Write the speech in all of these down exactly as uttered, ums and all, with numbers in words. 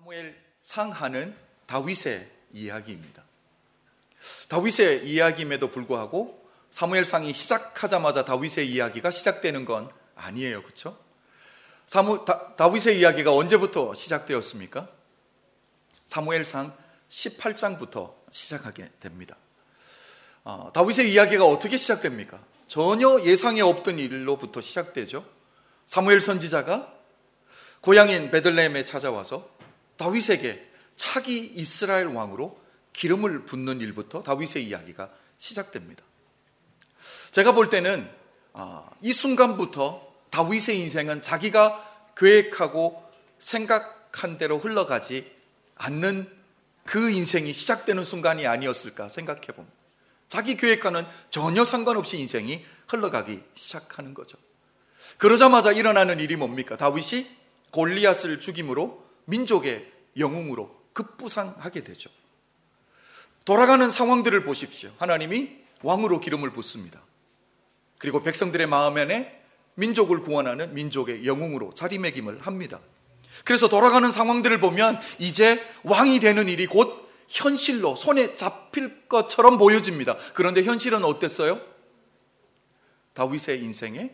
사무엘 상하는 다윗의 이야기입니다. 다윗의 이야기임에도 불구하고 사무엘상이 시작하자마자 다윗의 이야기가 시작되는 건 아니에요. 그렇죠? 사무, 다, 다윗의 이야기가 언제부터 시작되었습니까? 사무엘상 십팔 장부터 시작하게 됩니다. 어, 다윗의 이야기가 어떻게 시작됩니까? 전혀 예상에 없던 일로부터 시작되죠. 사무엘 선지자가 고향인 베들레헴에 찾아와서 다윗에게 차기 이스라엘 왕으로 기름을 붓는 일부터 다윗의 이야기가 시작됩니다. 제가 볼 때는 이 순간부터 다윗의 인생은 자기가 계획하고 생각한 대로 흘러가지 않는 그 인생이 시작되는 순간이 아니었을까 생각해 봅니다. 자기 계획과는 전혀 상관없이 인생이 흘러가기 시작하는 거죠. 그러자마자 일어나는 일이 뭡니까? 다윗이 골리앗을 죽임으로 민족의 영웅으로 급부상하게 되죠. 돌아가는 상황들을 보십시오. 하나님이 왕으로 기름을 붓습니다. 그리고 백성들의 마음 안에 민족을 구원하는 민족의 영웅으로 자리매김을 합니다. 그래서 돌아가는 상황들을 보면 이제 왕이 되는 일이 곧 현실로 손에 잡힐 것처럼 보여집니다. 그런데 현실은 어땠어요? 다윗의 인생에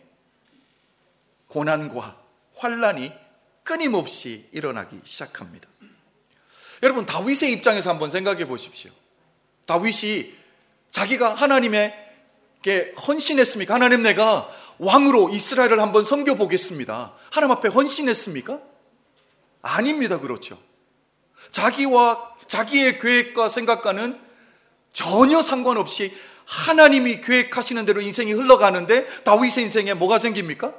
고난과 환난이 끊임없이 일어나기 시작합니다. 여러분, 다윗의 입장에서 한번 생각해 보십시오. 다윗이 자기가 하나님에게 헌신했습니까? 하나님, 내가 왕으로 이스라엘을 한번 섬겨보겠습니다. 하나님 앞에 헌신했습니까? 아닙니다. 그렇죠. 자기와 자기의 계획과 생각과는 전혀 상관없이 하나님이 계획하시는 대로 인생이 흘러가는데 다윗의 인생에 뭐가 생깁니까?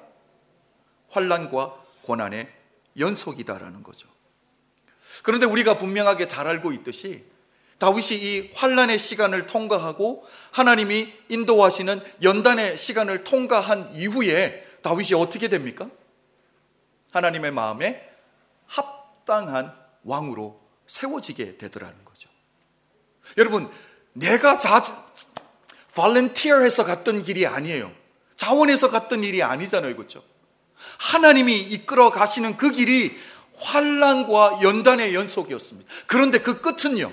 환난과 고난의 연속이다라는 거죠. 그런데 우리가 분명하게 잘 알고 있듯이 다윗이 이 환난의 시간을 통과하고 하나님이 인도하시는 연단의 시간을 통과한 이후에 다윗이 어떻게 됩니까? 하나님의 마음에 합당한 왕으로 세워지게 되더라는 거죠. 여러분, 내가 자, volunteer해서 갔던 길이 아니에요. 자원해서 갔던 일이 아니잖아요. 그렇죠? 하나님이 이끌어 가시는 그 길이 환난과 연단의 연속이었습니다. 그런데 그 끝은요,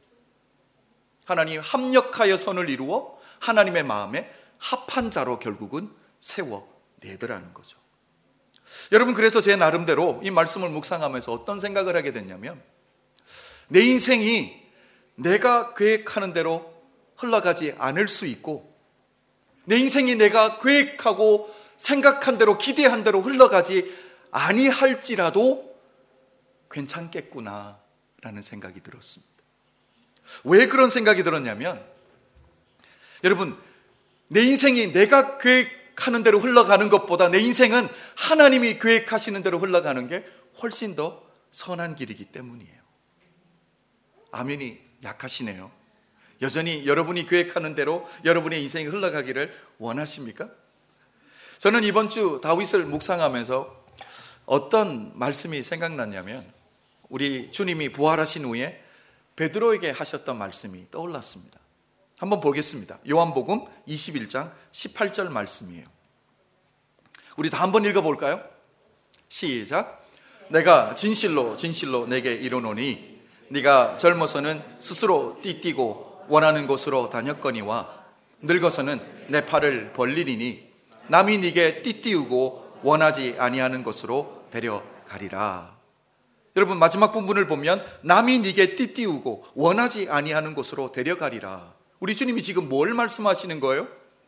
하나님 합력하여 선을 이루어 하나님의 마음에 합한 자로 결국은 세워내더라는 거죠. 여러분, 그래서 제 나름대로 이 말씀을 묵상하면서 어떤 생각을 하게 됐냐면, 내 인생이 내가 계획하는 대로 흘러가지 않을 수 있고, 내 인생이 내가 계획하고 생각한 대로 기대한 대로 흘러가지 아니할지라도 괜찮겠구나 라는 생각이 들었습니다. 왜 그런 생각이 들었냐면, 여러분, 내 인생이 내가 계획하는 대로 흘러가는 것보다 내 인생은 하나님이 계획하시는 대로 흘러가는 게 훨씬 더 선한 길이기 때문이에요. 아멘이 약하시네요. 여전히 여러분이 계획하는 대로 여러분의 인생이 흘러가기를 원하십니까? 저는 이번 주 다윗을 묵상하면서 어떤 말씀이 생각났냐면, 우리 주님이 부활하신 후에 베드로에게 하셨던 말씀이 떠올랐습니다. 한번 보겠습니다. 요한복음 이십일 장 십팔 절 말씀이에요. 우리 다 한번 읽어볼까요? 시작. 내가 진실로 진실로 내게 이르노니 네가 젊어서는 스스로 띠뛰고 원하는 곳으로 다녔거니와 늙어서는 내 팔을 벌리리니 남이 네게 띠띠우고 원하지 아니하는 곳으로 데려가리라. 여러분, 마지막 부분을 보면 남이 네게 띠띠우고 원하지 아니하는 곳으로 데려가리라. 우리 주님이 지금 뭘 말씀하시는 거예요?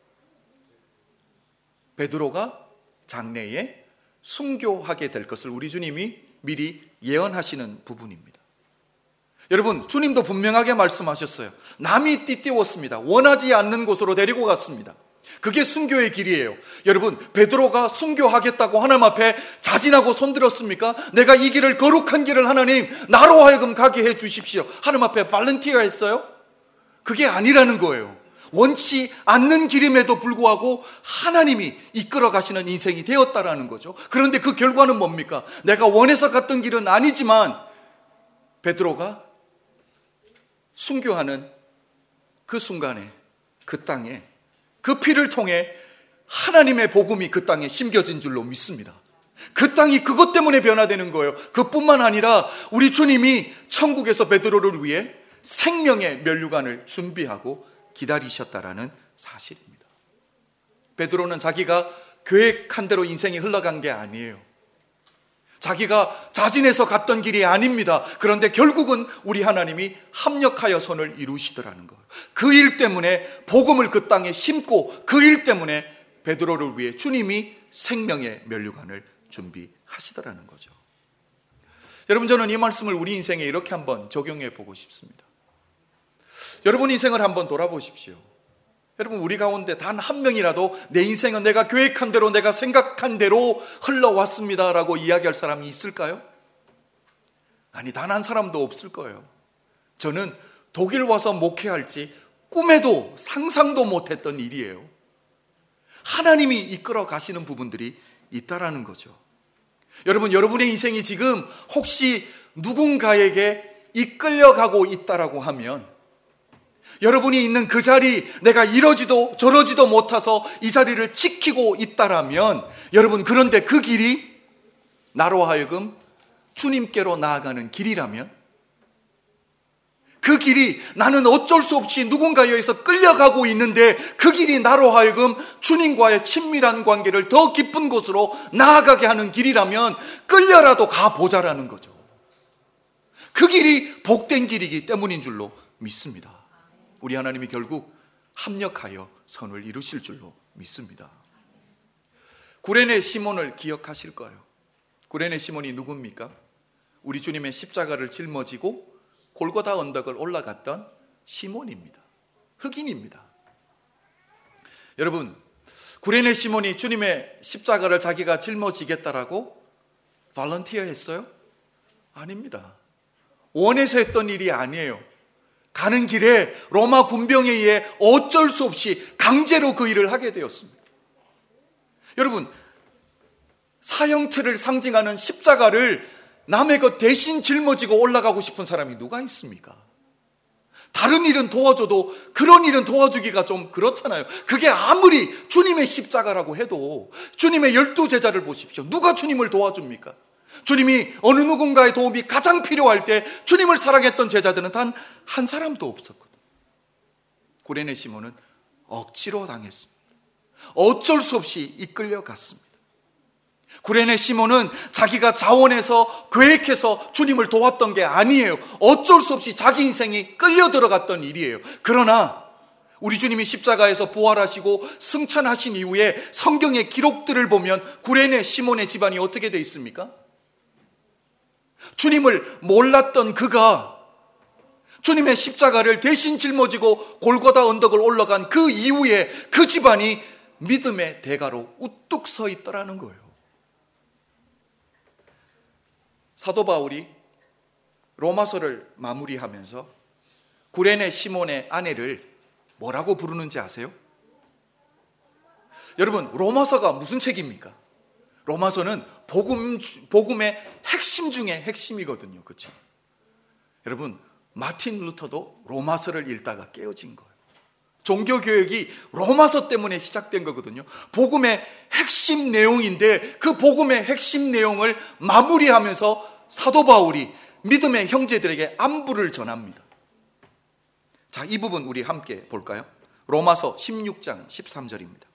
베드로가 장래에 순교하게 될 것을 우리 주님이 미리 예언하시는 부분입니다. 여러분, 주님도 분명하게 말씀하셨어요. 남이 띠띠웠습니다. 원하지 않는 곳으로 데리고 갔습니다. 그게 순교의 길이에요. 여러분, 베드로가 순교하겠다고 하나님 앞에 자진하고 손들었습니까? 내가 이 길을, 거룩한 길을 하나님 나로 하여금 가게 해 주십시오, 하나님 앞에 발렌티어 했어요? 그게 아니라는 거예요. 원치 않는 길임에도 불구하고 하나님이 이끌어 가시는 인생이 되었다라는 거죠. 그런데 그 결과는 뭡니까? 내가 원해서 갔던 길은 아니지만 베드로가 순교하는 그 순간에 그 땅에 그 피를 통해 하나님의 복음이 그 땅에 심겨진 줄로 믿습니다. 그 땅이 그것 때문에 변화되는 거예요. 그뿐만 아니라 우리 주님이 천국에서 베드로를 위해 생명의 면류관을 준비하고 기다리셨다라는 사실입니다. 베드로는 자기가 계획한 대로 인생이 흘러간 게 아니에요. 자기가 자진해서 갔던 길이 아닙니다. 그런데 결국은 우리 하나님이 합력하여 선을 이루시더라는 거예요. 그 일 때문에 복음을 그 땅에 심고, 그 일 때문에 베드로를 위해 주님이 생명의 면류관을 준비하시더라는 거죠. 여러분, 저는 이 말씀을 우리 인생에 이렇게 한번 적용해 보고 싶습니다. 여러분 인생을 한번 돌아보십시오. 여러분, 우리 가운데 단 한 명이라도 내 인생은 내가 계획한 대로, 내가 생각한 대로 흘러왔습니다 라고 이야기할 사람이 있을까요? 아니, 단 한 사람도 없을 거예요. 저는 독일 와서 목회할지 꿈에도 상상도 못했던 일이에요. 하나님이 이끌어 가시는 부분들이 있다라는 거죠. 여러분, 여러분의 인생이 지금 혹시 누군가에게 이끌려가고 있다라고 하면, 여러분이 있는 그 자리, 내가 이러지도 저러지도 못해서 이 자리를 지키고 있다라면, 여러분, 그런데 그 길이 나로 하여금 주님께로 나아가는 길이라면, 그 길이 나는 어쩔 수 없이 누군가에 의해서 끌려가고 있는데 그 길이 나로 하여금 주님과의 친밀한 관계를 더 깊은 곳으로 나아가게 하는 길이라면 끌려라도 가보자라는 거죠. 그 길이 복된 길이기 때문인 줄로 믿습니다. 우리 하나님이 결국 합력하여 선을 이루실 줄로 믿습니다. 구레네 시몬을 기억하실 거예요. 구레네 시몬이 누굽니까? 우리 주님의 십자가를 짊어지고 골고다 언덕을 올라갔던 시몬입니다. 흑인입니다. 여러분, 구레네 시몬이 주님의 십자가를 자기가 짊어지겠다라고 발런티어 했어요? 아닙니다. 원해서 했던 일이 아니에요. 가는 길에 로마 군병에 의해 어쩔 수 없이 강제로 그 일을 하게 되었습니다. 여러분, 사형틀을 상징하는 십자가를 남의 것 대신 짊어지고 올라가고 싶은 사람이 누가 있습니까? 다른 일은 도와줘도 그런 일은 도와주기가 좀 그렇잖아요. 그게 아무리 주님의 십자가라고 해도 주님의 열두 제자를 보십시오. 누가 주님을 도와줍니까? 주님이 어느 누군가의 도움이 가장 필요할 때 주님을 사랑했던 제자들은 단 한 사람도 없었거든요. 구레네 시몬은 억지로 당했습니다. 어쩔 수 없이 이끌려갔습니다. 구레네 시몬은 자기가 자원해서 계획해서 주님을 도왔던 게 아니에요. 어쩔 수 없이 자기 인생이 끌려 들어갔던 일이에요. 그러나 우리 주님이 십자가에서 부활하시고 승천하신 이후에 성경의 기록들을 보면 구레네 시몬의 집안이 어떻게 돼 있습니까? 주님을 몰랐던 그가 주님의 십자가를 대신 짊어지고 골고다 언덕을 올라간 그 이후에 그 집안이 믿음의 대가로 우뚝 서 있더라는 거예요. 사도 바울이 로마서를 마무리하면서 구레네 시몬의 아내를 뭐라고 부르는지 아세요? 여러분, 로마서가 무슨 책입니까? 로마서는 복음, 복음의 핵심 중에 핵심이거든요. 그렇죠? 여러분, 마틴 루터도 로마서를 읽다가 깨어진 거예요. 종교교역이 로마서 때문에 시작된 거거든요. 복음의 핵심 내용인데 그 복음의 핵심 내용을 마무리하면서 사도 바울이 믿음의 형제들에게 안부를 전합니다. 자, 이 부분 우리 함께 볼까요? 로마서 십육 장 십삼 절입니다.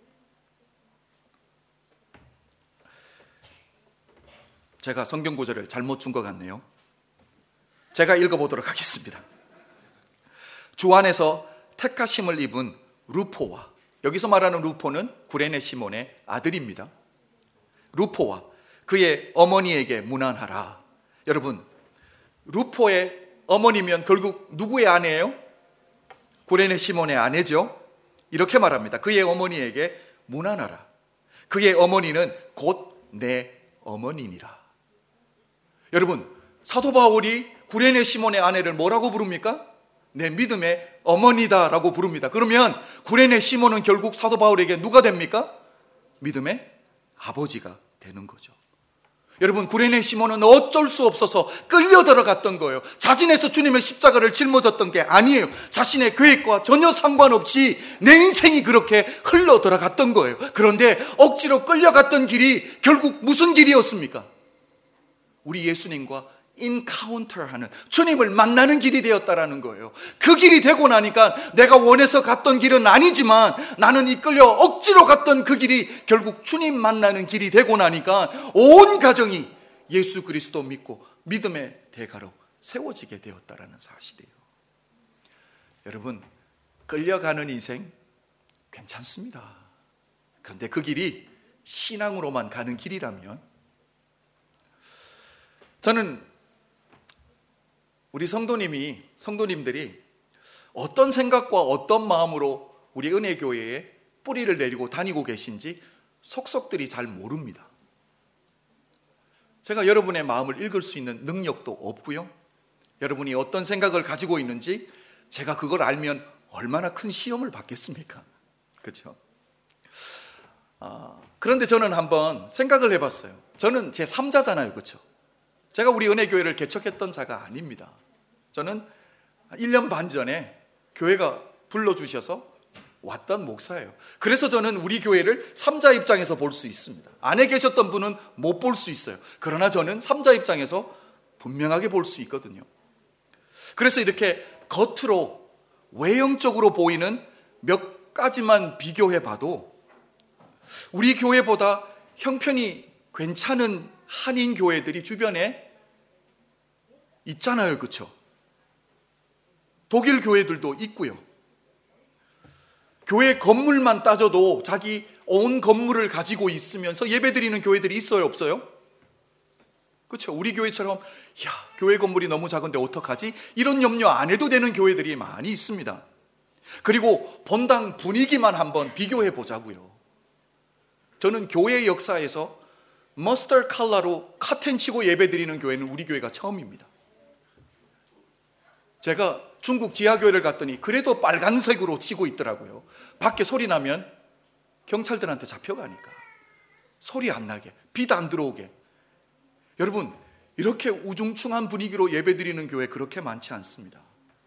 제가 성경 구절을 잘못 준 것 같네요. 제가 읽어보도록 하겠습니다. 주 안에서 택하심을 입은 루포와, 여기서 말하는 루포는 구레네 시몬의 아들입니다. 루포와 그의 어머니에게 문안하라. 여러분, 루포의 어머니면 결국 누구의 아내예요? 구레네 시몬의 아내죠. 이렇게 말합니다. 그의 어머니에게 문안하라. 그의 어머니는 곧 내 어머니니라. 여러분, 사도 바울이 구레네 시몬의 아내를 뭐라고 부릅니까? 내 믿음의 어머니다라고 부릅니다. 그러면 구레네 시몬은 결국 사도 바울에게 누가 됩니까? 믿음의 아버지가 되는 거죠. 여러분, 구레네 시몬은 어쩔 수 없어서 끌려 들어갔던 거예요. 자진해서 주님의 십자가를 짊어졌던 게 아니에요. 자신의 계획과 전혀 상관없이 내 인생이 그렇게 흘러 들어갔던 거예요. 그런데 억지로 끌려갔던 길이 결국 무슨 길이었습니까? 우리 예수님과 인카운터하는, 주님을 만나는 길이 되었다라는 거예요. 그 길이 되고 나니까 내가 원해서 갔던 길은 아니지만 나는 이끌려 억지로 갔던 그 길이 결국 주님 만나는 길이 되고 나니까 온 가정이 예수 그리스도 믿고 믿음의 대가로 세워지게 되었다라는 사실이에요. 여러분, 끌려가는 인생 괜찮습니다. 그런데 그 길이 신앙으로만 가는 길이라면, 저는 우리 성도님이, 성도님들이 어떤 생각과 어떤 마음으로 우리 은혜교회에 뿌리를 내리고 다니고 계신지 속속들이 잘 모릅니다. 제가 여러분의 마음을 읽을 수 있는 능력도 없고요. 여러분이 어떤 생각을 가지고 있는지 제가 그걸 알면 얼마나 큰 시험을 받겠습니까? 그렇죠? 아, 그런데 저는 한번 생각을 해봤어요. 저는 제삼자잖아요. 그렇죠? 제가 우리 은혜교회를 개척했던 자가 아닙니다. 저는 일 년 반 전에 교회가 불러주셔서 왔던 목사예요. 그래서 저는 우리 교회를 삼자 입장에서 볼 수 있습니다. 안에 계셨던 분은 못 볼 수 있어요. 그러나 저는 삼자 입장에서 분명하게 볼 수 있거든요. 그래서 이렇게 겉으로 외형적으로 보이는 몇 가지만 비교해 봐도 우리 교회보다 형편이 괜찮은 한인 교회들이 주변에 있잖아요. 그렇죠? 독일 교회들도 있고요. 교회 건물만 따져도 자기 온 건물을 가지고 있으면서 예배드리는 교회들이 있어요, 없어요? 그렇죠? 우리 교회처럼 야, 교회 건물이 너무 작은데 어떡하지? 이런 염려 안 해도 되는 교회들이 많이 있습니다. 그리고 본당 분위기만 한번 비교해 보자고요. 저는 교회 역사에서 머스터드 컬러로 카텐 치고 예배드리는 교회는 우리 교회가 처음입니다. 제가 중국 지하교회를 갔더니 그래도 빨간색으로 치고 있더라고요. 밖에 소리 나면 경찰들한테 잡혀가니까 소리 안 나게, 빛 안 들어오게. 여러분, 이렇게 우중충한 분위기로 예배드리는 교회 그렇게 많지 않습니다.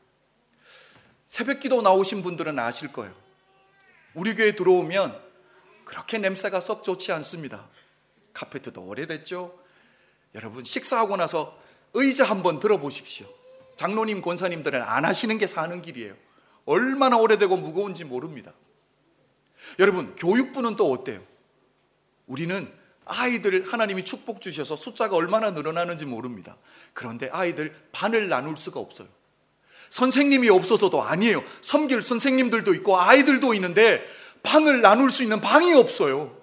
새벽기도 나오신 분들은 아실 거예요. 우리 교회 들어오면 그렇게 냄새가 썩 좋지 않습니다. 카페트도 오래됐죠. 여러분, 식사하고 나서 의자 한번 들어보십시오. 장로님, 권사님들은 안 하시는 게 사는 길이에요. 얼마나 오래되고 무거운지 모릅니다. 여러분, 교육부는 또 어때요? 우리는 아이들 하나님이 축복 주셔서 숫자가 얼마나 늘어나는지 모릅니다. 그런데 아이들 반을 나눌 수가 없어요. 선생님이 없어서도 아니에요. 섬길 선생님들도 있고 아이들도 있는데 방을 나눌 수 있는 방이 없어요.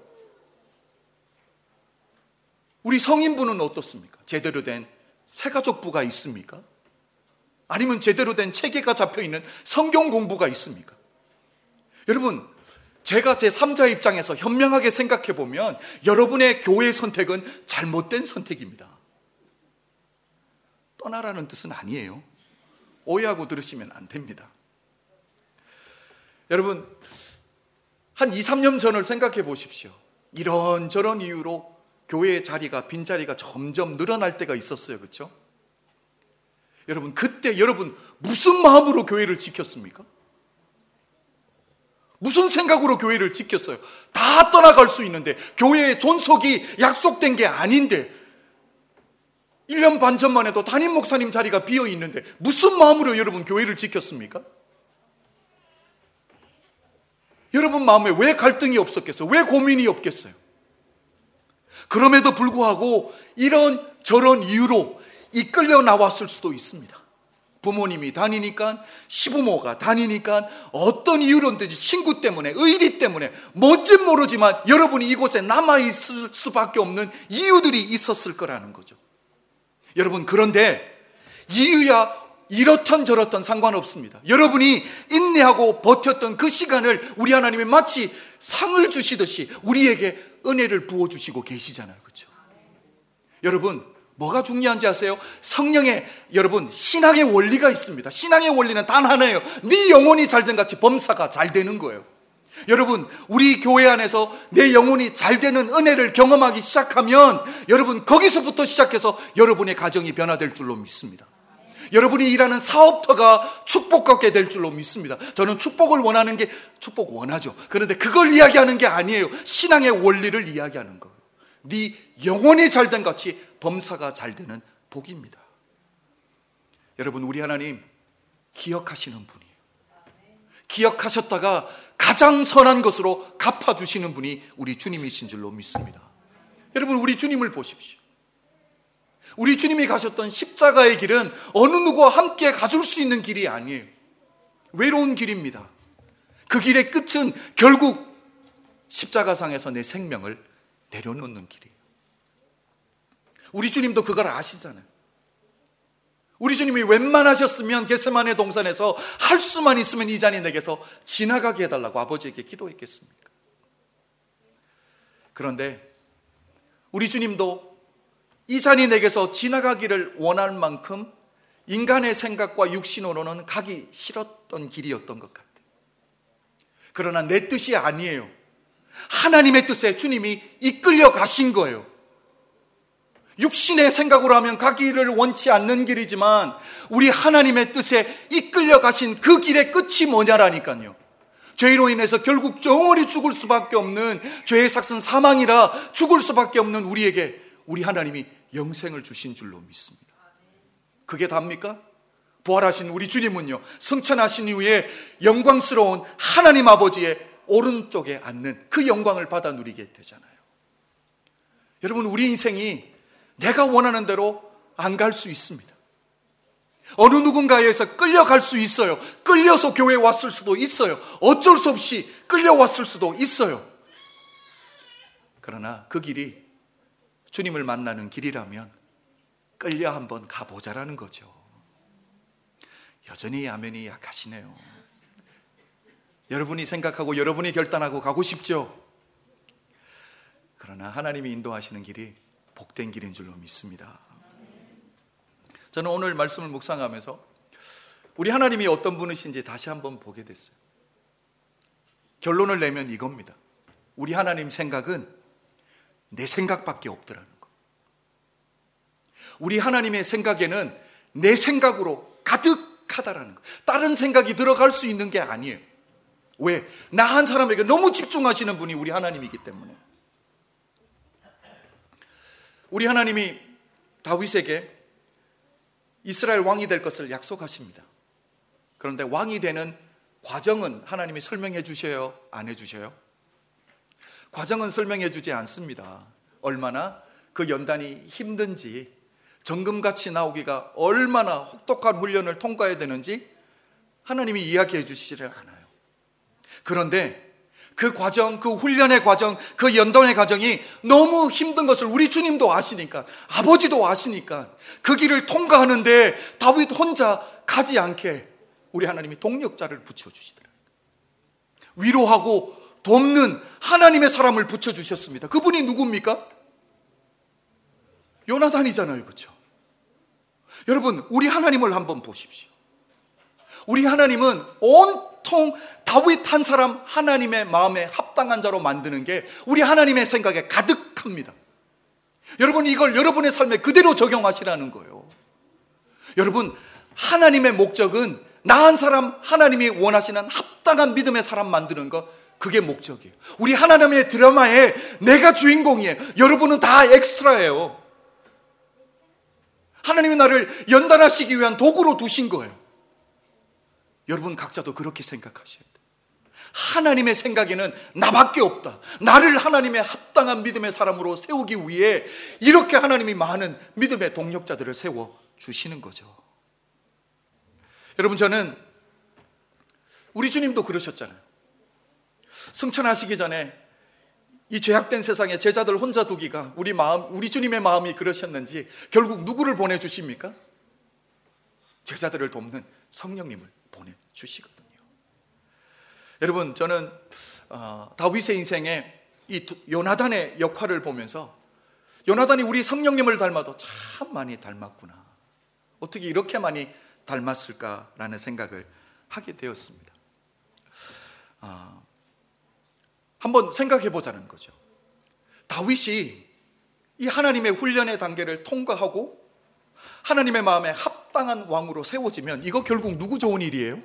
우리 성인부는 어떻습니까? 제대로 된 새가족부가 있습니까? 아니면 제대로 된 체계가 잡혀있는 성경 공부가 있습니까? 여러분, 제가 제삼자 입장에서 현명하게 생각해 보면 여러분의 교회 선택은 잘못된 선택입니다. 떠나라는 뜻은 아니에요. 오해하고 들으시면 안 됩니다. 여러분, 한 이, 삼 년 전을 생각해 보십시오. 이런저런 이유로 교회의 자리가, 빈자리가 점점 늘어날 때가 있었어요. 그렇죠? 여러분, 그때 여러분 무슨 마음으로 교회를 지켰습니까? 무슨 생각으로 교회를 지켰어요? 다 떠나갈 수 있는데, 교회의 존속이 약속된 게 아닌데, 일 년 반 전만 해도 담임 목사님 자리가 비어 있는데 무슨 마음으로 여러분 교회를 지켰습니까? 여러분 마음에 왜 갈등이 없었겠어요? 왜 고민이 없겠어요? 그럼에도 불구하고 이런 저런 이유로 이끌려 나왔을 수도 있습니다. 부모님이 다니니까, 시부모가 다니니까, 어떤 이유로든지 친구 때문에, 의리 때문에, 뭔진 모르지만 여러분이 이곳에 남아있을 수밖에 없는 이유들이 있었을 거라는 거죠. 여러분, 그런데 이유야 이렇던 저렇던 상관없습니다. 여러분이 인내하고 버텼던 그 시간을 우리 하나님이 마치 상을 주시듯이 우리에게 은혜를 부어주시고 계시잖아요. 그렇죠? 여러분, 뭐가 중요한지 아세요? 성령의, 여러분, 신앙의 원리가 있습니다. 신앙의 원리는 단 하나예요. 네 영혼이 잘된 같이 범사가 잘 되는 거예요. 여러분, 우리 교회 안에서 내 영혼이 잘 되는 은혜를 경험하기 시작하면 여러분, 거기서부터 시작해서 여러분의 가정이 변화될 줄로 믿습니다. 여러분이 일하는 사업터가 축복받게 될 줄로 믿습니다. 저는 축복을 원하는 게, 축복 원하죠. 그런데 그걸 이야기하는 게 아니에요. 신앙의 원리를 이야기하는 거예요. 네 영혼이 잘된 같이 범사가 잘 되는 복입니다. 여러분, 우리 하나님 기억하시는 분이에요. 기억하셨다가 가장 선한 것으로 갚아주시는 분이 우리 주님이신 줄로 믿습니다. 여러분, 우리 주님을 보십시오. 우리 주님이 가셨던 십자가의 길은 어느 누구와 함께 가줄 수 있는 길이 아니에요. 외로운 길입니다. 그 길의 끝은 결국 십자가상에서 내 생명을 내려놓는 길이에요. 우리 주님도 그걸 아시잖아요. 우리 주님이 웬만하셨으면 겟세마네 동산에서 할 수만 있으면 이 잔이 내게서 지나가게 해달라고 아버지에게 기도했겠습니까? 그런데 우리 주님도 이 잔이 내게서 지나가기를 원할 만큼 인간의 생각과 육신으로는 가기 싫었던 길이었던 것 같아요. 그러나 내 뜻이 아니에요. 하나님의 뜻에 주님이 이끌려 가신 거예요. 육신의 생각으로 하면 가기를 원치 않는 길이지만 우리 하나님의 뜻에 이끌려 가신 그 길의 끝이 뭐냐라니까요. 죄로 인해서 결국 영원히 죽을 수밖에 없는 죄의 삭은 사망이라 죽을 수밖에 없는 우리에게 우리 하나님이 영생을 주신 줄로 믿습니다. 그게 답니까? 부활하신 우리 주님은요, 승천하신 이후에 영광스러운 하나님 아버지의 오른쪽에 앉는 그 영광을 받아 누리게 되잖아요. 여러분, 우리 인생이 내가 원하는 대로 안 갈 수 있습니다. 어느 누군가에 의해서 끌려갈 수 있어요. 끌려서 교회에 왔을 수도 있어요. 어쩔 수 없이 끌려왔을 수도 있어요. 그러나 그 길이 주님을 만나는 길이라면 끌려 한번 가보자라는 거죠. 여전히 아멘이 약하시네요. 여러분이 생각하고 여러분이 결단하고 가고 싶죠? 그러나 하나님이 인도하시는 길이 복된 길인 줄로 믿습니다. 저는 오늘 말씀을 묵상하면서 우리 하나님이 어떤 분이신지 다시 한번 보게 됐어요. 결론을 내면 이겁니다. 우리 하나님 생각은 내 생각밖에 없더라는 거. 우리 하나님의 생각에는 내 생각으로 가득하다라는 거. 다른 생각이 들어갈 수 있는 게 아니에요. 왜? 나 한 사람에게 너무 집중하시는 분이 우리 하나님이기 때문에. 우리 하나님이 다윗에게 이스라엘 왕이 될 것을 약속하십니다. 그런데 왕이 되는 과정은 하나님이 설명해 주셔요? 안 해 주셔요? 과정은 설명해 주지 않습니다. 얼마나 그 연단이 힘든지, 정금같이 나오기가 얼마나 혹독한 훈련을 통과해야 되는지 하나님이 이야기해 주시지를 않아요. 그런데 그 과정, 그 훈련의 과정, 그 연단의 과정이 너무 힘든 것을 우리 주님도 아시니까, 아버지도 아시니까 그 길을 통과하는데 다윗 혼자 가지 않게 우리 하나님이 동력자를 붙여주시더라고요. 위로하고 돕는 하나님의 사람을 붙여주셨습니다. 그분이 누굽니까? 요나단이잖아요. 그렇죠? 여러분, 우리 하나님을 한번 보십시오. 우리 하나님은 온통 다윗 한 사람 하나님의 마음에 합당한 자로 만드는 게 우리 하나님의 생각에 가득합니다. 여러분, 이걸 여러분의 삶에 그대로 적용하시라는 거예요. 여러분, 하나님의 목적은 나 한 사람 하나님이 원하시는 합당한 믿음의 사람 만드는 거, 그게 목적이에요. 우리 하나님의 드라마에 내가 주인공이에요. 여러분은 다 엑스트라예요. 하나님이 나를 연단하시기 위한 도구로 두신 거예요. 여러분 각자도 그렇게 생각하셔야 돼요. 하나님의 생각에는 나밖에 없다. 나를 하나님의 합당한 믿음의 사람으로 세우기 위해 이렇게 하나님이 많은 믿음의 동력자들을 세워주시는 거죠. 여러분, 저는 우리 주님도 그러셨잖아요. 승천하시기 전에 이 죄악된 세상에 제자들 혼자 두기가 우리 마음, 우리 주님의 마음이 그러셨는지 결국 누구를 보내주십니까? 제자들을 돕는 성령님을 보내주시거든요. 여러분, 저는 어, 다윗의 인생에 이 요나단의 역할을 보면서 요나단이 우리 성령님을 닮아도 참 많이 닮았구나, 어떻게 이렇게 많이 닮았을까라는 생각을 하게 되었습니다. 어, 한번 생각해 보자는 거죠. 다윗이 이 하나님의 훈련의 단계를 통과하고 하나님의 마음에 합당한 왕으로 세워지면 이거 결국 누구 좋은 일이에요?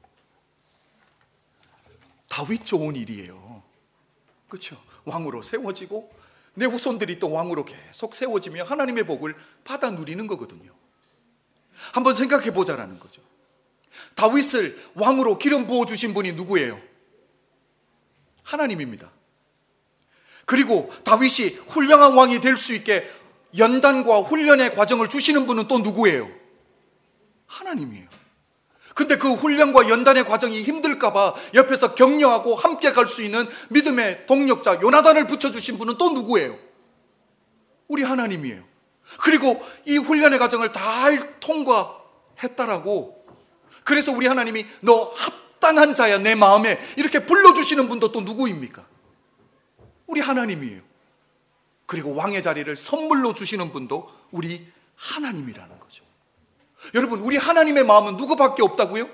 다윗 좋은 일이에요. 그렇죠? 왕으로 세워지고 내 후손들이 또 왕으로 계속 세워지며 하나님의 복을 받아 누리는 거거든요. 한번 생각해 보자라는 거죠. 다윗을 왕으로 기름 부어주신 분이 누구예요? 하나님입니다. 그리고 다윗이 훌륭한 왕이 될 수 있게 연단과 훈련의 과정을 주시는 분은 또 누구예요? 하나님이에요. 근데 그 훈련과 연단의 과정이 힘들까 봐 옆에서 격려하고 함께 갈 수 있는 믿음의 동력자 요나단을 붙여주신 분은 또 누구예요? 우리 하나님이에요. 그리고 이 훈련의 과정을 잘 통과했다라고, 그래서 우리 하나님이 너 합당한 자야 내 마음에 이렇게 불러주시는 분도 또 누구입니까? 우리 하나님이에요. 그리고 왕의 자리를 선물로 주시는 분도 우리 하나님이라는 거죠. 여러분, 우리 하나님의 마음은 누구밖에 없다고요?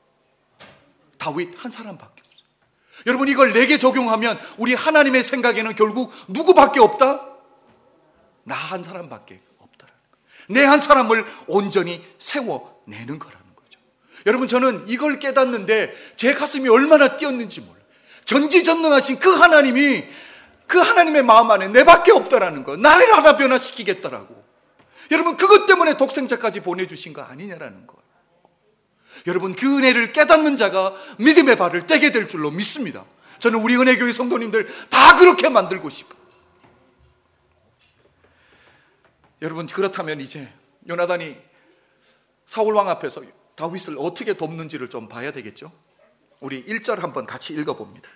다윗 한 사람밖에 없어요. 여러분, 이걸 내게 적용하면 우리 하나님의 생각에는 결국 누구밖에 없다? 나 한 사람밖에 없다라는 거예요. 내 한 사람을 온전히 세워내는 거라는 거죠. 여러분, 저는 이걸 깨닫는데 제 가슴이 얼마나 뛰었는지 몰라요. 전지전능하신 그 하나님이 그 하나님의 마음 안에 내밖에 없다라는 거, 나를 하나 변화시키겠다라고. 여러분, 그것 때문에 독생자까지 보내주신 거 아니냐라는 거예요. 여러분, 그 은혜를 깨닫는 자가 믿음의 발을 떼게 될 줄로 믿습니다. 저는 우리 은혜교회 성도님들 다 그렇게 만들고 싶어요. 여러분, 그렇다면 이제 요나단이 사울왕 앞에서 다윗을 어떻게 돕는지를 좀 봐야 되겠죠. 우리 일 절 한번 같이 읽어봅니다.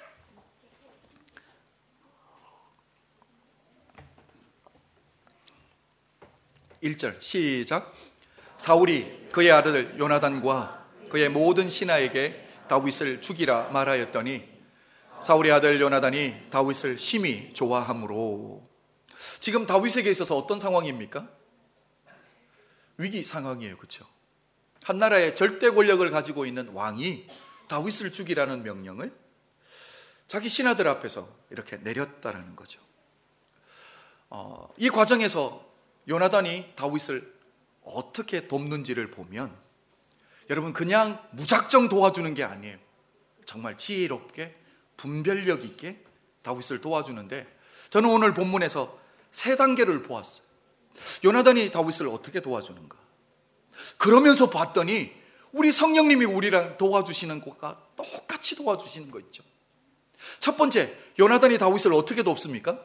일 절 시작. 사울이 그의 아들 요나단과 그의 모든 신하에게 다윗을 죽이라 말하였더니 사울의 아들 요나단이 다윗을 심히 좋아하므로. 지금 다윗에게 있어서 어떤 상황입니까? 위기 상황이에요. 그렇죠? 한 나라의 절대 권력을 가지고 있는 왕이 다윗을 죽이라는 명령을 자기 신하들 앞에서 이렇게 내렸다라는 거죠. 어, 이 과정에서 요나단이 다윗을 어떻게 돕는지를 보면, 여러분, 그냥 무작정 도와주는 게 아니에요. 정말 지혜롭게 분별력 있게 다윗을 도와주는데, 저는 오늘 본문에서 세 단계를 보았어요. 요나단이 다윗을 어떻게 도와주는가. 그러면서 봤더니 우리 성령님이 우리랑 도와주시는 것과 똑같이 도와주시는 거 있죠. 첫 번째, 요나단이 다윗을 어떻게 돕습니까?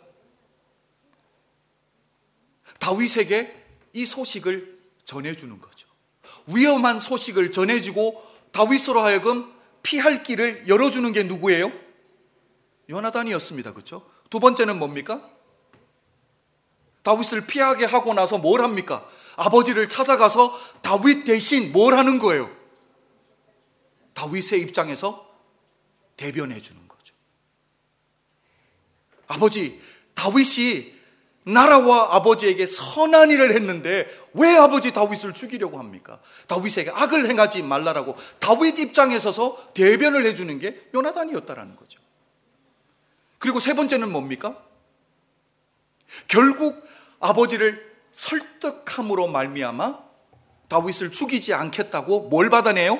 다윗에게 이 소식을 전해주는 거죠. 위험한 소식을 전해주고 다윗으로 하여금 피할 길을 열어주는 게 누구예요? 요나단이었습니다. 그렇죠? 두 번째는 뭡니까? 다윗을 피하게 하고 나서 뭘 합니까? 아버지를 찾아가서 다윗 대신 뭘 하는 거예요? 다윗의 입장에서 대변해 주는 거죠. 아버지, 다윗이 나라와 아버지에게 선한 일을 했는데 왜 아버지 다윗을 죽이려고 합니까? 다윗에게 악을 행하지 말라라고 다윗 입장에 서서 대변을 해주는 게 요나단이었다라는 거죠. 그리고 세 번째는 뭡니까? 결국 아버지를 설득함으로 말미암아 다윗을 죽이지 않겠다고 뭘 받아내요?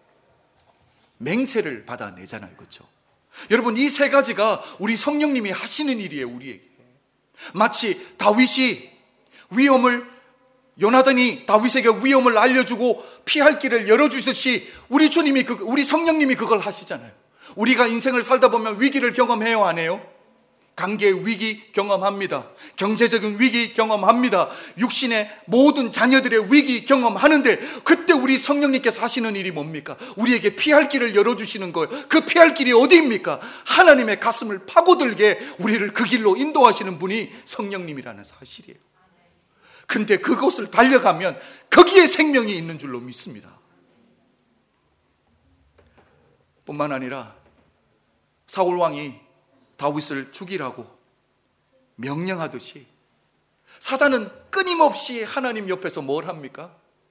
맹세를 받아내잖아요. 그렇죠? 여러분, 이 세 가지가 우리 성령님이 하시는 일이에요. 우리에게 마치 다윗이 위험을, 요나단이 다윗에게 위험을 알려주고 피할 길을 열어주듯이 우리 주님이 그, 우리 성령님이 그걸 하시잖아요. 우리가 인생을 살다 보면 위기를 경험해요, 안 해요? 관계의 위기 경험합니다. 경제적인 위기 경험합니다. 육신의 모든 자녀들의 위기 경험하는데, 그때 우리 성령님께서 하시는 일이 뭡니까? 우리에게 피할 길을 열어주시는 거예요. 그 피할 길이 어디입니까? 하나님의 가슴을 파고들게 우리를 그 길로 인도하시는 분이 성령님이라는 사실이에요. 근데 그곳을 달려가면 거기에 생명이 있는 줄로 믿습니다. 뿐만 아니라 사울 왕이 다윗을 죽이라고 명령하듯이 사단은 끊임없이 하나님 옆에서 뭘 합니까?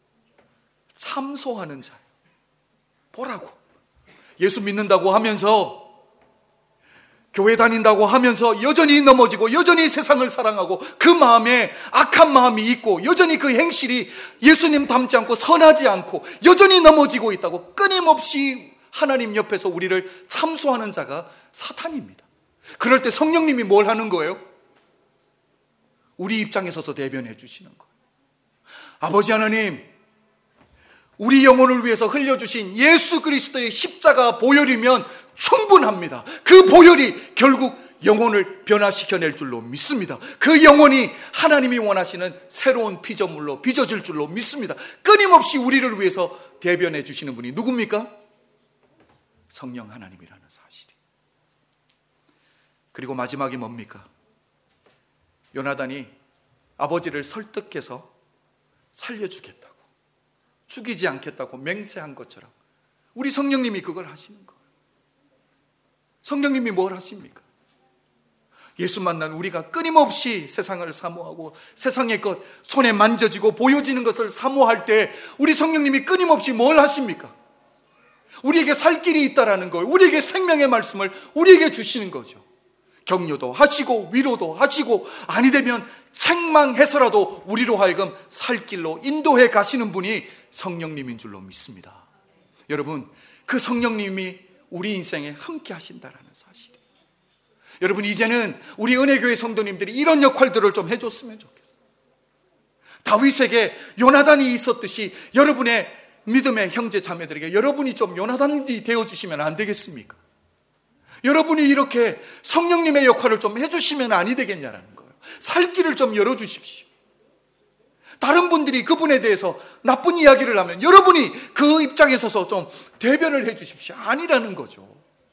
참소하는 자예요. 보라고. 예수 믿는다고 하면서 교회 다닌다고 하면서 여전히 넘어지고 여전히 세상을 사랑하고 그 마음에 악한 마음이 있고 여전히 그 행실이 예수님 닮지 않고 선하지 않고 여전히 넘어지고 있다고 끊임없이 하나님 옆에서 우리를 참소하는 자가 사탄입니다. 그럴 때 성령님이 뭘 하는 거예요? 우리 입장에 서서 대변해 주시는 거예요. 아버지 하나님, 우리 영혼을 위해서 흘려주신 예수 그리스도의 십자가 보혈이면 충분합니다. 그 보혈이 결국 영혼을 변화시켜낼 줄로 믿습니다. 그 영혼이 하나님이 원하시는 새로운 피조물로 빚어질 줄로 믿습니다. 끊임없이 우리를 위해서 대변해 주시는 분이 누굽니까? 성령 하나님이라는 사실이. 그리고 마지막이 뭡니까? 요나단이 아버지를 설득해서 살려주겠다고, 죽이지 않겠다고 맹세한 것처럼 우리 성령님이 그걸 하시는 거예요. 성령님이 뭘 하십니까? 예수 만난 우리가 끊임없이 세상을 사모하고 세상의 것, 손에 만져지고 보여지는 것을 사모할 때 우리 성령님이 끊임없이 뭘 하십니까? 우리에게 살 길이 있다라는 거예요. 우리에게 생명의 말씀을 우리에게 주시는 거죠. 격려도 하시고 위로도 하시고 아니 되면 책망해서라도 우리로 하여금 살 길로 인도해 가시는 분이 성령님인 줄로 믿습니다. 여러분, 그 성령님이 우리 인생에 함께 하신다라는 사실이에요. 여러분, 이제는 우리 은혜교회 성도님들이 이런 역할들을 좀 해줬으면 좋겠어요. 다윗에게 요나단이 있었듯이 여러분의 믿음의 형제 자매들에게 여러분이 좀 요나단이 되어주시면 안 되겠습니까? 여러분이 이렇게 성령님의 역할을 좀 해주시면 아니 되겠냐라는 거예요. 살 길을 좀 열어주십시오. 다른 분들이 그분에 대해서 나쁜 이야기를 하면 여러분이 그 입장에 서서 좀 대변을 해 주십시오. 아니라는 거죠.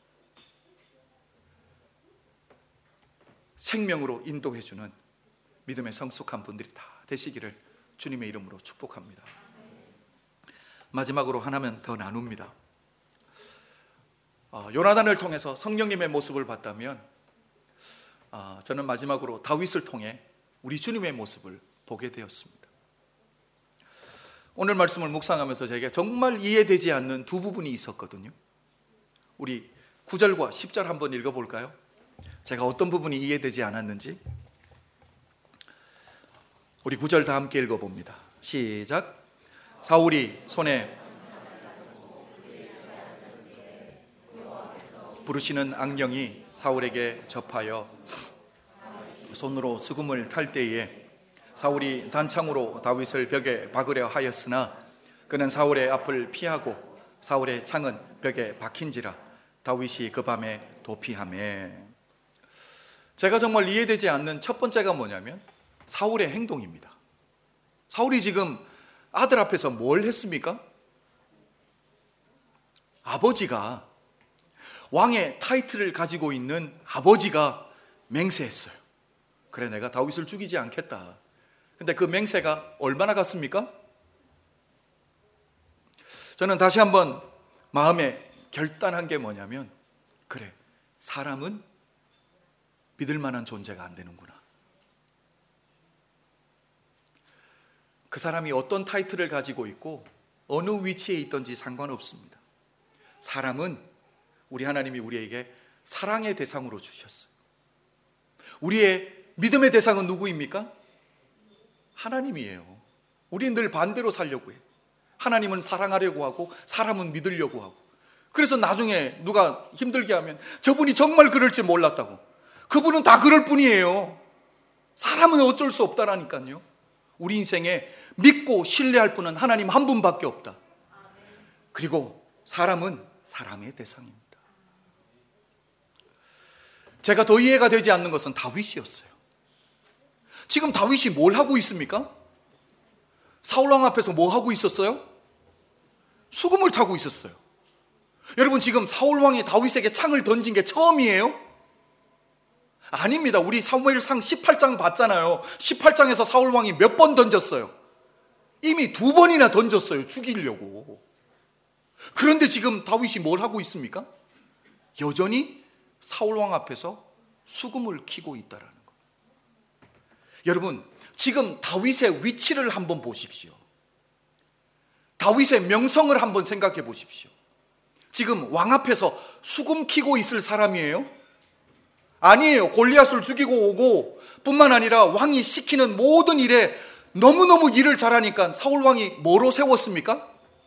생명으로 인도해주는 믿음의 성숙한 분들이 다 되시기를 주님의 이름으로 축복합니다. 마지막으로 하나만 더 나눕니다. 어, 요나단을 통해서 성령님의 모습을 봤다면 어, 저는 마지막으로 다윗을 통해 우리 주님의 모습을 보게 되었습니다. 오늘 말씀을 묵상하면서 제게 정말 이해되지 않는 두 부분이 있었거든요. 우리 구 절과 십 절 한번 읽어볼까요? 제가 어떤 부분이 이해되지 않았는지. 우리 구 절 다 함께 읽어봅니다. 시작. 사울이 손에 부르시는 악령이 사울에게 접하여 손으로 수금을 탈 때에 사울이 단창으로 다윗을 벽에 박으려 하였으나 그는 사울의 앞을 피하고 사울의 창은 벽에 박힌지라 다윗이 그 밤에 도피하매. 제가 정말 이해되지 않는 첫 번째가 뭐냐면 사울의 행동입니다. 사울이 지금 아들 앞에서 뭘 했습니까? 아버지가, 왕의 타이틀을 가지고 있는 아버지가 맹세했어요. 그래, 내가 다윗을 죽이지 않겠다. 근데 그 맹세가 얼마나 갔습니까? 저는 다시 한번 마음에 결단한 게 뭐냐면, 그래, 사람은 믿을 만한 존재가 안 되는구나. 그 사람이 어떤 타이틀을 가지고 있고 어느 위치에 있든지 상관없습니다. 사람은 우리 하나님이 우리에게 사랑의 대상으로 주셨어요. 우리의 믿음의 대상은 누구입니까? 하나님이에요. 우리는 늘 반대로 살려고 해요. 하나님은 사랑하려고 하고 사람은 믿으려고 하고. 그래서 나중에 누가 힘들게 하면 저분이 정말 그럴지 몰랐다고. 그분은 다 그럴 뿐이에요. 사람은 어쩔 수 없다라니까요. 우리 인생에 믿고 신뢰할 분은 하나님 한 분밖에 없다. 그리고 사람은 사랑의 대상입니다. 제가 더 이해가 되지 않는 것은 다윗이었어요. 지금 다윗이 뭘 하고 있습니까? 사울왕 앞에서 뭐 하고 있었어요? 수금을 타고 있었어요. 여러분, 지금 사울왕이 다윗에게 창을 던진 게 처음이에요? 아닙니다. 우리 사무엘상 십팔 장 봤잖아요. 십팔 장에서 사울왕이 몇 번 던졌어요? 이미 두 번이나 던졌어요. 죽이려고. 그런데 지금 다윗이 뭘 하고 있습니까? 여전히 사울왕 앞에서 수금을 키고 있다라는 거예요. 여러분, 지금 다윗의 위치를 한번 보십시오. 다윗의 명성을 한번 생각해 보십시오. 지금 왕 앞에서 수금 키고 있을 사람이에요? 아니에요. 골리앗을 죽이고 오고 뿐만 아니라 왕이 시키는 모든 일에 너무너무 일을 잘하니까 사울 왕이 뭐로 세웠습니까?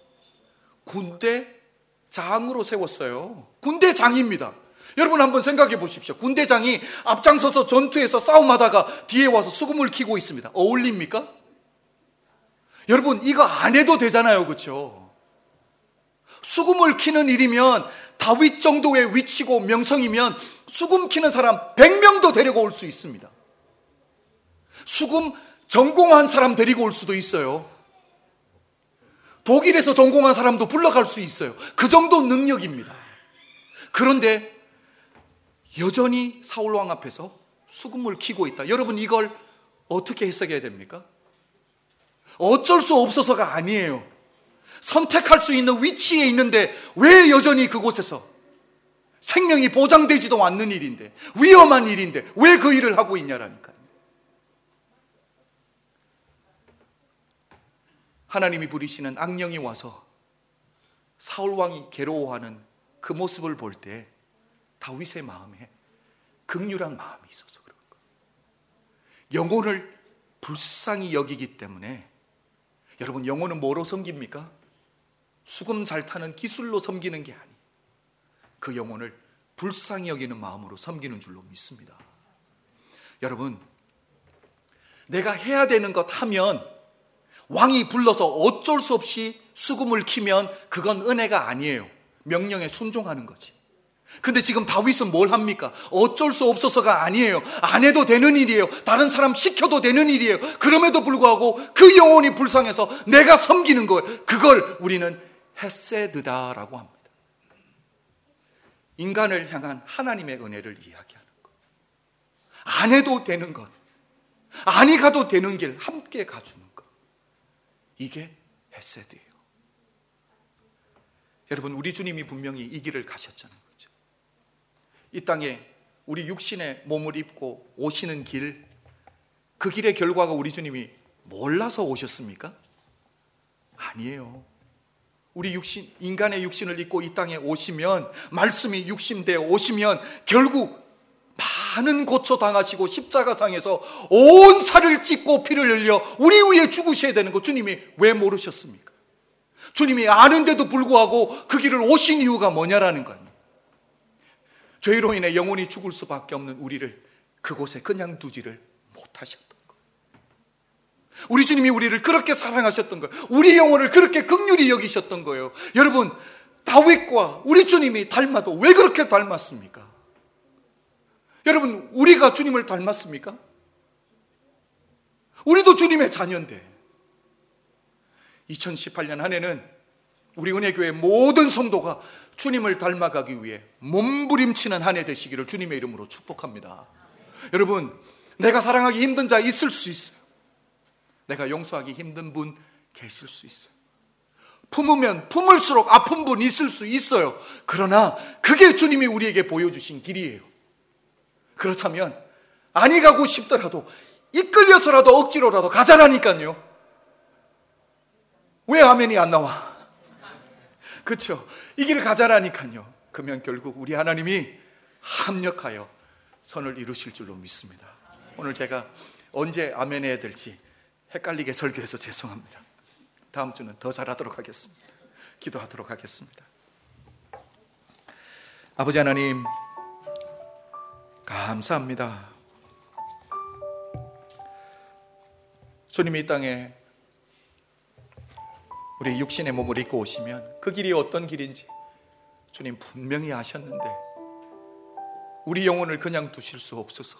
군대장으로 세웠어요. 군대장입니다. 여러분 한번 생각해 보십시오. 군대장이 앞장서서 전투에서 싸움하다가 뒤에 와서 수금을 키고 있습니다. 어울립니까? 여러분 이거 안 해도 되잖아요. 그렇죠? 수금을 키는 일이면 다윗 정도의 위치고 명성이면 수금 키는 사람 백 명도 데리고 올 수 있습니다. 수금 전공한 사람 데리고 올 수도 있어요. 독일에서 전공한 사람도 불러갈 수 있어요. 그 정도 능력입니다. 그런데 여전히 사울왕 앞에서 수금을 키고 있다. 여러분 이걸 어떻게 해석해야 됩니까? 어쩔 수 없어서가 아니에요. 선택할 수 있는 위치에 있는데 왜 여전히 그곳에서 생명이 보장되지도 않는 일인데, 위험한 일인데 왜 그 일을 하고 있냐라니까요. 하나님이 부리시는 악령이 와서 사울왕이 괴로워하는 그 모습을 볼 때 다윗의 마음에 긍휼한 마음이 있어서 그런 거예요. 영혼을 불쌍히 여기기 때문에. 여러분 영혼은 뭐로 섬깁니까? 수금 잘 타는 기술로 섬기는 게 아니에요. 그 영혼을 불쌍히 여기는 마음으로 섬기는 줄로 믿습니다. 여러분 내가 해야 되는 것 하면, 왕이 불러서 어쩔 수 없이 수금을 키면 그건 은혜가 아니에요. 명령에 순종하는 거지. 근데 지금 다윗은 뭘 합니까? 어쩔 수 없어서가 아니에요. 안 해도 되는 일이에요. 다른 사람 시켜도 되는 일이에요. 그럼에도 불구하고 그 영혼이 불쌍해서 내가 섬기는 거예요. 그걸 우리는 헤세드다라고 합니다. 인간을 향한 하나님의 은혜를 이야기하는 것. 안 해도 되는 것, 아니 가도 되는 길 함께 가주는 것. 이게 헤세드예요. 여러분 우리 주님이 분명히 이 길을 가셨잖아요. 그렇죠? 이 땅에 우리 육신의 몸을 입고 오시는 길, 그 길의 결과가 우리 주님이 몰라서 오셨습니까? 아니에요. 우리 육신, 인간의 육신을 입고 이 땅에 오시면, 말씀이 육신되어 오시면 결국 많은 고초 당하시고 십자가상에서 온 살을 찢고 피를 흘려 우리 위해 죽으셔야 되는 거 주님이 왜 모르셨습니까? 주님이 아는데도 불구하고 그 길을 오신 이유가 뭐냐라는 거예요. 죄로 인해 영혼이 죽을 수밖에 없는 우리를 그곳에 그냥 두지를 못하셨던 거예요. 우리 주님이 우리를 그렇게 사랑하셨던 거예요. 우리 영혼을 그렇게 긍휼히 여기셨던 거예요. 여러분 다윗과 우리 주님이 닮아도 왜 그렇게 닮았습니까? 여러분 우리가 주님을 닮았습니까? 우리도 주님의 자녀인데. 이천십팔 년 한 해는 우리 은혜교회 모든 성도가 주님을 닮아가기 위해 몸부림치는 한 해 되시기를 주님의 이름으로 축복합니다. 여러분 내가 사랑하기 힘든 자 있을 수 있어요. 내가 용서하기 힘든 분 계실 수 있어요. 품으면 품을수록 아픈 분 있을 수 있어요. 그러나 그게 주님이 우리에게 보여주신 길이에요. 그렇다면 아니 가고 싶더라도 이끌려서라도 억지로라도 가자라니까요. 왜 아멘이 안 나와? 그렇죠? 이 길을 가자라니까요. 그러면 결국 우리 하나님이 합력하여 선을 이루실 줄로 믿습니다. 오늘 제가 언제 아멘 해야 될지 헷갈리게 설교해서 죄송합니다. 다음 주는 더 잘하도록 하겠습니다. 기도하도록 하겠습니다. 아버지 하나님 감사합니다. 주님이 이 땅에 우리 육신의 몸을 입고 오시면 그 길이 어떤 길인지 주님 분명히 아셨는데 우리 영혼을 그냥 두실 수 없어서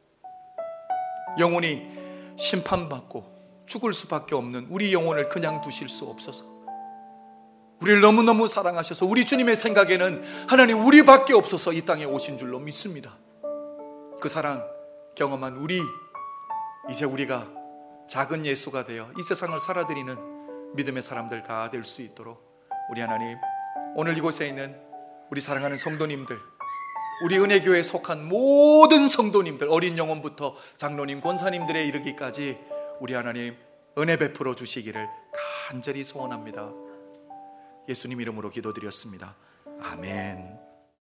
영혼이 심판받고 죽을 수밖에 없는 우리 영혼을 그냥 두실 수 없어서 우리를 너무너무 사랑하셔서 우리 주님의 생각에는 하나님 우리밖에 없어서 이 땅에 오신 줄로 믿습니다. 그 사랑 경험한 우리, 이제 우리가 작은 예수가 되어 이 세상을 살아드리는 믿음의 사람들 다 될 수 있도록 우리 하나님 오늘 이곳에 있는 우리 사랑하는 성도님들, 우리 은혜교회에 속한 모든 성도님들, 어린 영혼부터 장로님, 권사님들에 이르기까지 우리 하나님 은혜 베풀어 주시기를 간절히 소원합니다. 예수님 이름으로 기도드렸습니다. 아멘.